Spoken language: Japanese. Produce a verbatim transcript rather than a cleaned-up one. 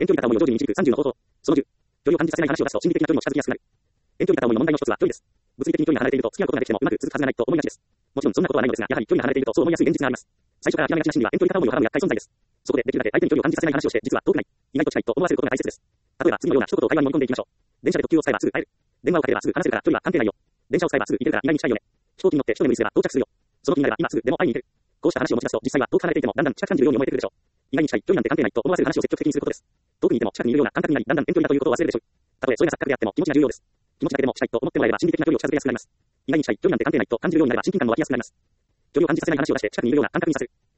遠距離片思いを上手に導くさんじゅうの方法。そのじゅう。距離を感じさせない話を出すと心理的な距離も近づきやすくなる。遠距離片思いの問題の一つは距離です。物理的に距離が離れていると付き合うことができてもうまく続くはずがないと思いがちです。もちろんそんなことはないのですが、やはり距離が離れているとそう思いやすい現実があります。最初から諦めがちな心理は遠距離片思いをはらむ厄介存在です。そこでできるだけ相手に距離を感じさせない話をして、実は遠くない、意外と近いと思わせることが大切です。例えば次のような一言を会話に盛り込んでいきましょう。電車で特急を使えばすぐ帰る。電話をかければすぐ話せるから距離は関係ないよ。電車を使えばすぐ行けるから意外に近いよね。飛行機に乗って一眠りすれば到着するよ。その気になれば今すぐでも会いに行ける。こうした話を持ち出すと実際は遠く離れていてもだんだん近く感じるように思えてくるでしょう。意外に近い距離なんて関係ないと思わせる話を積極的にすることです。遠くにいても近くにいるような感覚になり、だんだん遠距離だということを忘れるでしょう。たとえそれが錯覚であっても気持ちが重要です。気持ちだけでも近いと思ってもらえれば心理的な距離を近づけやすくなります。意外に近い距離なんて関係ないと感じるようになれば親近感も湧きやすくなります。距離を感じさせない話を出して近くにいるような感覚にさせる。